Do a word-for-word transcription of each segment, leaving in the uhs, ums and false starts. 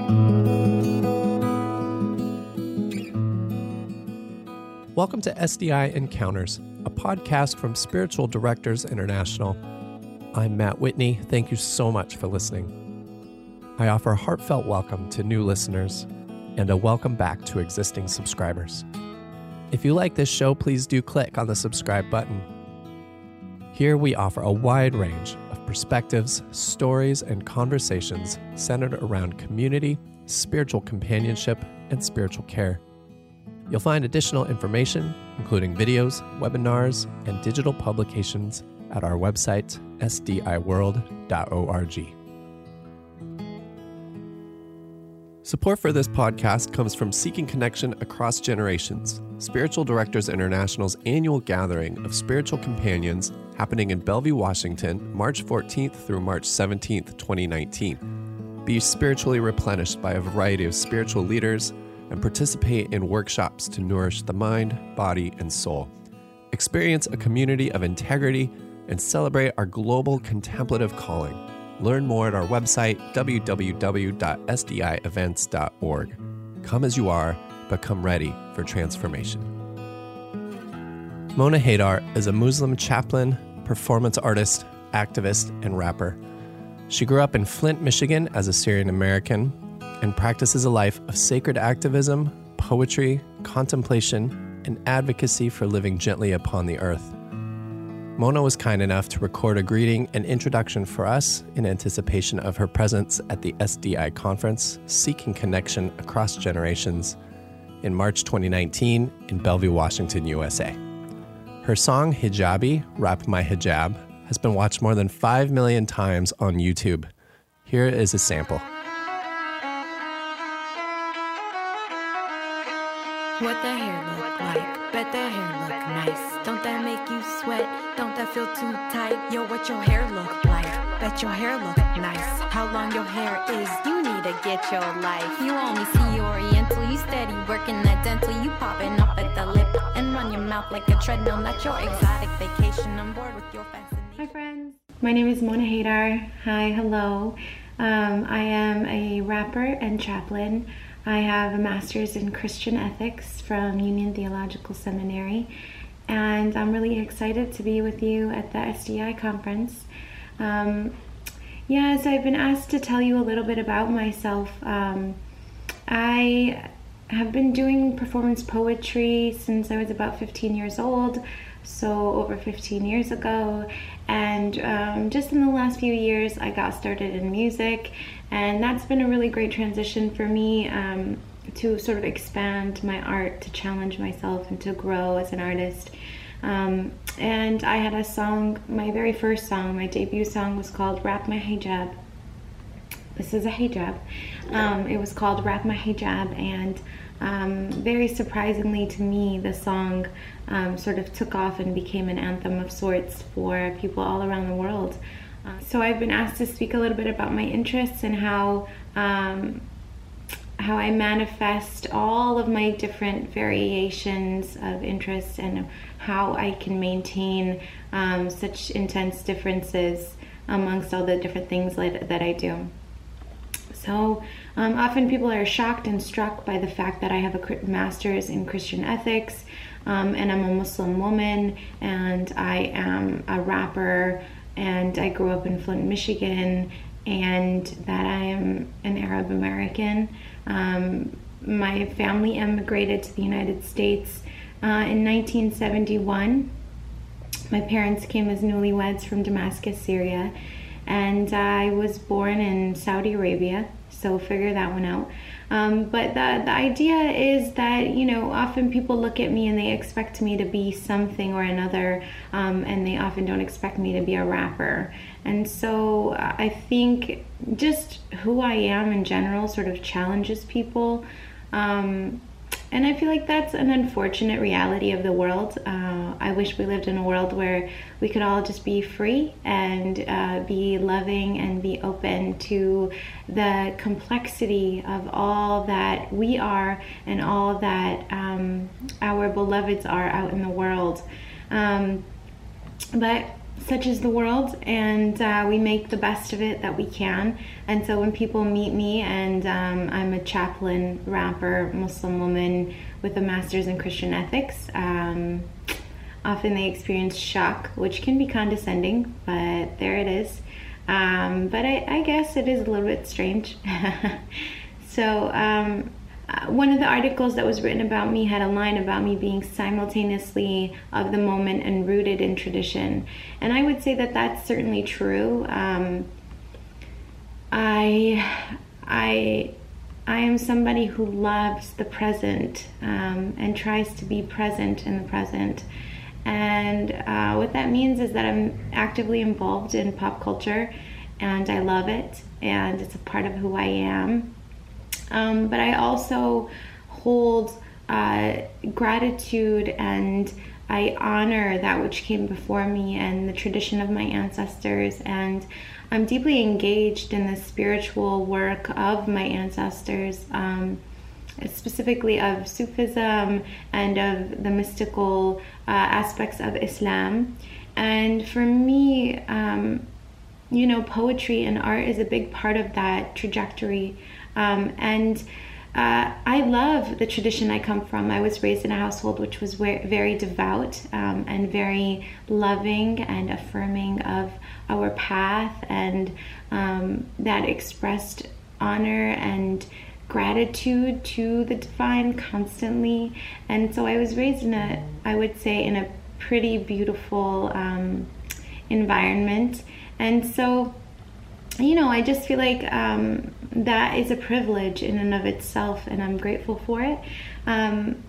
Welcome to S D I Encounters, a podcast from Spiritual Directors International. I'm Matt Whitney. Thank you so much for listening. I offer a heartfelt welcome to new listeners and a welcome back to existing subscribers. If you like this show, please do click on the subscribe button. Here we offer a wide range of perspectives, stories, and conversations centered around community, spiritual companionship, and spiritual care. You'll find additional information, including videos, webinars, and digital publications at our website, s d i world dot org. Support for this podcast comes from Seeking Connection Across Generations, Spiritual Directors International's annual gathering of spiritual companions happening in Bellevue, Washington, March fourteenth through March seventeenth, twenty nineteen. Be spiritually replenished by a variety of spiritual leaders and participate in workshops to nourish the mind, body, and soul. Experience a community of integrity and celebrate our global contemplative calling. Learn more at our website, w w w dot s d i events dot org. Come as you are, but come ready for transformation. Mona Haydar is a Muslim chaplain, performance artist, activist, and rapper. She grew up in Flint, Michigan as a Syrian American and practices a life of sacred activism, poetry, contemplation, and advocacy for living gently upon the earth. Mona was kind enough to record a greeting and introduction for us in anticipation of her presence at the S D I conference, Seeking Connection Across Generations, in March twenty nineteen in Bellevue, Washington, U S A. Her song, Hijabi, Wrap My Hijab, has been watched more than five million times on YouTube. Here is a sample. What the hair look like? Bet that hair look nice. Don't that make you sweat? Don't that feel too tight? Yo, what your hair look like? Bet your hair look nice. How long your hair is? You need to get your life. You only see Oriental. You steady working that dental. You popping up at the lip and run your mouth like a treadmill. Not your exotic vacation. I'm bored with your fascination. Hi friends. My name is Mona Haydar. Hi, hello. Um, I am a rapper and chaplain. I have a master's in Christian ethics from Union Theological Seminary, and I'm really excited to be with you at the S D I conference. Um, yes, I've been asked to tell you a little bit about myself. Um, I have been doing performance poetry since I was about fifteen years old, so over fifteen years ago, and um, just in the last few years I got started in music, and that's been a really great transition for me um, to sort of expand my art, to challenge myself and to grow as an artist. Um, and I had a song, my very first song, my debut song was called Wrap My Hijab. This is a hijab. Um, it was called Wrap My Hijab, and um, very surprisingly to me, the song um, sort of took off and became an anthem of sorts for people all around the world. Uh, so I've been asked to speak a little bit about my interests and how um, how I manifest all of my different variations of interests and how I can maintain um, such intense differences amongst all the different things that, that I do. So um, often people are shocked and struck by the fact that I have a master's in Christian ethics, um, and I'm a Muslim woman, and I am a rapper, and I grew up in Flint, Michigan, and that I am an Arab American. Um, my family emigrated to the United States uh, in nineteen seventy-one. My parents came as newlyweds from Damascus, Syria, and I was born in Saudi Arabia, so figure that one out. Um, but the, the idea is that, you know, often people look at me and they expect me to be something or another, um, and they often don't expect me to be a rapper. And so I think just who I am in general sort of challenges people. Um, And I feel like that's an unfortunate reality of the world. Uh, I wish we lived in a world where we could all just be free and uh, be loving and be open to the complexity of all that we are and all that um, our beloveds are out in the world. Um, but such is the world, and uh, we make the best of it that we can. And so when people meet me, and um, I'm a chaplain, rapper, Muslim woman with a master's in Christian ethics, um, often they experience shock, which can be condescending, but there it is. Um, but I, I guess it is a little bit strange. so um, one of the articles that was written about me had a line about me being simultaneously of the moment and rooted in tradition. And I would say that that's certainly true. Um, I, I, I am somebody who loves the present um, and tries to be present in the present. And uh, what that means is that I'm actively involved in pop culture, and I love it, and it's a part of who I am. Um, but I also hold uh, gratitude, and I honor that which came before me and the tradition of my ancestors. And I'm deeply engaged in the spiritual work of my ancestors, um, specifically of Sufism and of the mystical uh, aspects of Islam. And for me, um, you know, poetry and art is a big part of that trajectory. Um, and uh, I love the tradition I come from. I was raised in a household which was very devout um, and very loving and affirming of our path, and um, that expressed honor and gratitude to the divine constantly. And so I was raised in a, I would say, in a pretty beautiful um, environment. And so, you know, I just feel like um, that is a privilege in and of itself, and I'm grateful for it. Um,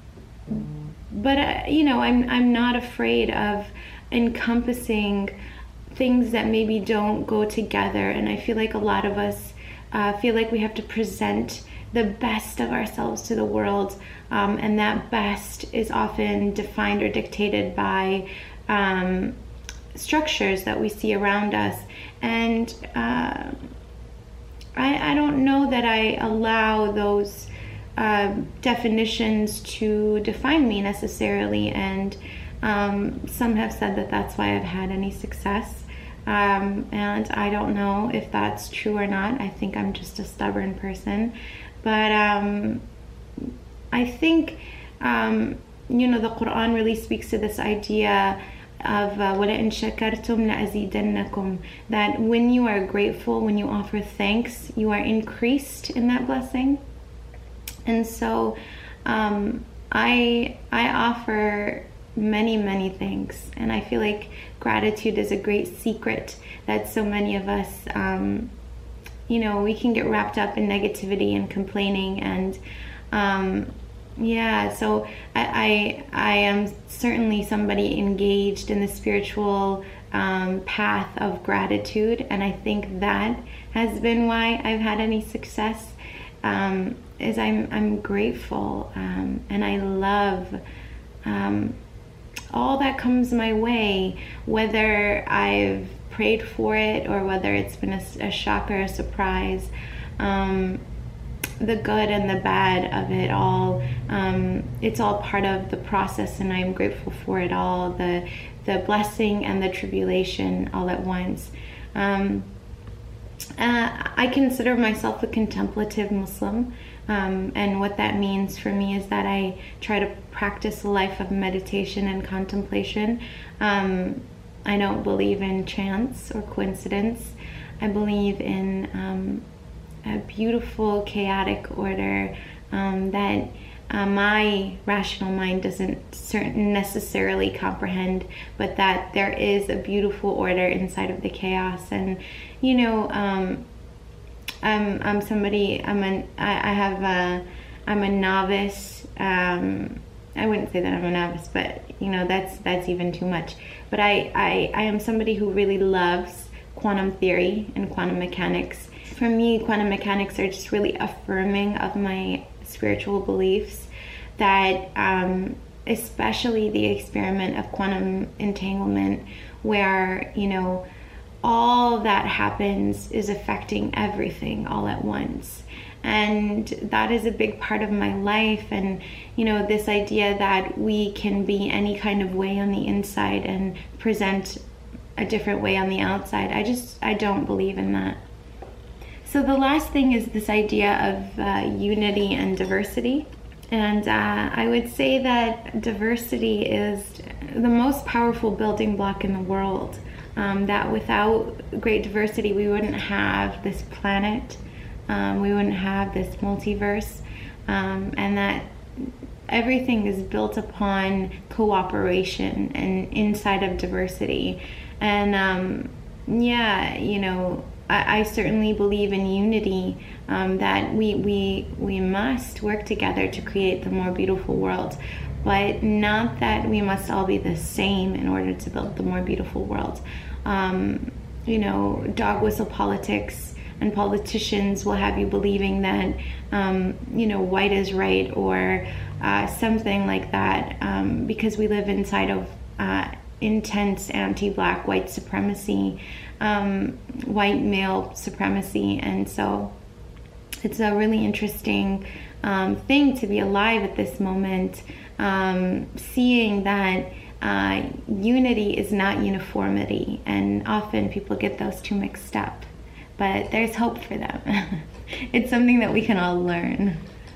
but, uh, you know, I'm, I'm not afraid of encompassing things that maybe don't go together. And I feel like a lot of us uh, feel like we have to present the best of ourselves to the world. Um, and that best is often defined or dictated by um, structures that we see around us. And uh, I, I don't know that I allow those uh, definitions to define me necessarily. And um, some have said that that's why I've had any success. Um, and I don't know if that's true or not. I think I'm just a stubborn person. But um, I think, um, you know, the Quran really speaks to this idea of uh, وَلَئِن شَكَرْتُمْ لَأَزِيدَنَّكُمْ, that when you are grateful, when you offer thanks, you are increased in that blessing. And so um, I I offer many, many things. And I feel like gratitude is a great secret that so many of us, um, you know, we can get wrapped up in negativity and complaining. And um, yeah, so I, I, I am certainly somebody engaged in the spiritual um, path of gratitude. And I think that has been why I've had any success, um, is I'm, I'm grateful. Um, and I love um, all that comes my way, whether I've prayed for it or whether it's been a, a shock or a surprise. Um, the good and the bad of it all, um, it's all part of the process, and I'm grateful for it all, the the blessing and the tribulation all at once. Um, uh, I consider myself a contemplative Muslim. Um, and what that means for me is that I try to practice a life of meditation and contemplation. Um, I don't believe in chance or coincidence. I believe in um, a beautiful, chaotic order um, that uh, my rational mind doesn't certain necessarily comprehend, but that there is a beautiful order inside of the chaos. And, you know, um, I'm I'm somebody. I'm an. I, I have a. I'm a novice. Um, I wouldn't say that I'm a novice, but you know that's that's even too much. But I I, I am somebody who really loves quantum theory and quantum mechanics. For me, quantum mechanics are just really affirming of my spiritual beliefs. That um, especially the experiment of quantum entanglement, where you know. all that happens is affecting everything all at once. And that is a big part of my life. And, you know, this idea that we can be any kind of way on the inside and present a different way on the outside. I just, I don't believe in that. So the last thing is this idea of uh, unity and diversity. And uh, I would say that diversity is the most powerful building block in the world. Um, that without great diversity, we wouldn't have this planet, um, we wouldn't have this multiverse, um, and that everything is built upon cooperation and inside of diversity. And um, yeah, you know, I, I certainly believe in unity, um, that we, we, we must work together to create the more beautiful world. But not that we must all be the same in order to build the more beautiful world. Um, you know, dog whistle politics and politicians will have you believing that, um, you know, white is right or uh, something like that, um, because we live inside of uh, intense anti-black white supremacy, um, white male supremacy. And so it's a really interesting um, thing to be alive at this moment. Um, seeing that uh, unity is not uniformity, and often people get those two mixed up, but there's hope for them. It's something that we can all learn.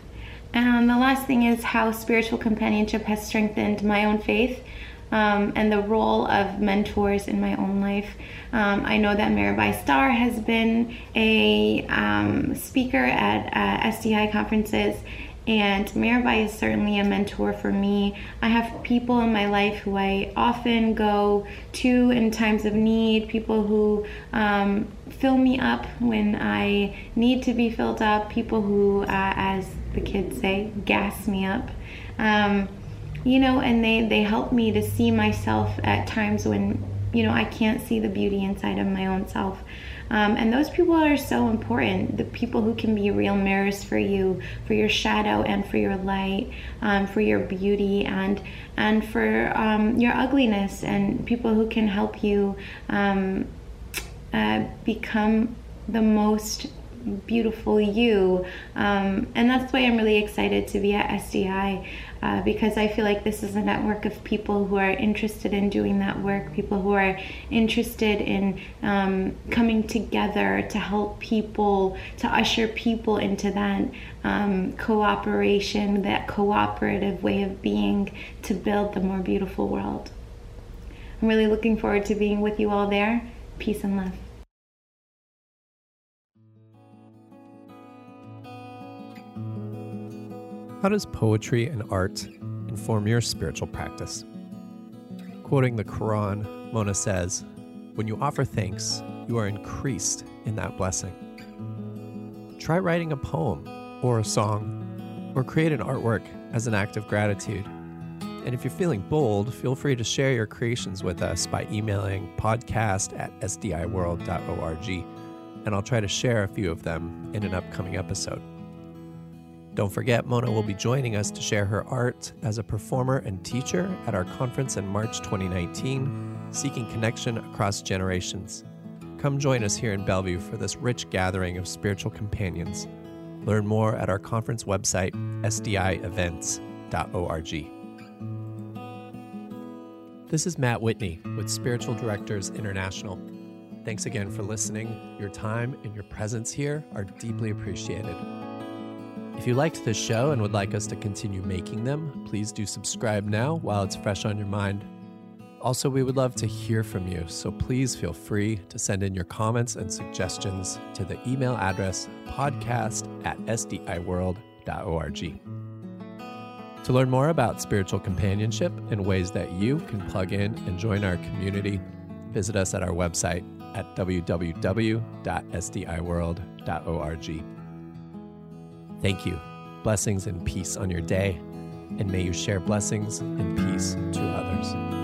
And the last thing is how spiritual companionship has strengthened my own faith, um, and the role of mentors in my own life. Um, I know that Mirabai Starr has been a um, speaker at uh, S D I conferences, and Mirabai is certainly a mentor for me. I have people in my life who I often go to in times of need, people who um, fill me up when I need to be filled up, people who, uh, as the kids say, gas me up. Um, you know, and they, they help me to see myself at times when, you know, I can't see the beauty inside of my own self. Um, and those people are so important, the people who can be real mirrors for you, for your shadow and for your light, um, for your beauty and and for um, your ugliness, and people who can help you um, uh, become the most beautiful you. Um, and that's why I'm really excited to be at S D I, uh, because I feel like this is a network of people who are interested in doing that work, people who are interested in um, coming together to help people, to usher people into that um, cooperation, that cooperative way of being to build the more beautiful world. I'm really looking forward to being with you all there. Peace and love. How does poetry and art inform your spiritual practice? Quoting the Quran, Mona says, "When you offer thanks, you are increased in that blessing." Try writing a poem or a song, or create an artwork as an act of gratitude. And if you're feeling bold, feel free to share your creations with us by emailing podcast at s d i world dot org, and I'll try to share a few of them in an upcoming episode. Don't forget, Mona will be joining us to share her art as a performer and teacher at our conference in March twenty nineteen, Seeking Connection Across Generations. Come join us here in Bellevue for this rich gathering of spiritual companions. Learn more at our conference website, s d i events dot org. This is Matt Whitney with Spiritual Directors International. Thanks again for listening. Your time and your presence here are deeply appreciated. If you liked this show and would like us to continue making them, please do subscribe now while it's fresh on your mind. Also, we would love to hear from you, so please feel free to send in your comments and suggestions to the email address podcast at s d i world dot org. To learn more about spiritual companionship and ways that you can plug in and join our community, visit us at our website at w w w dot s d i world dot org. Thank you. Blessings and peace on your day, and may you share blessings and peace to others.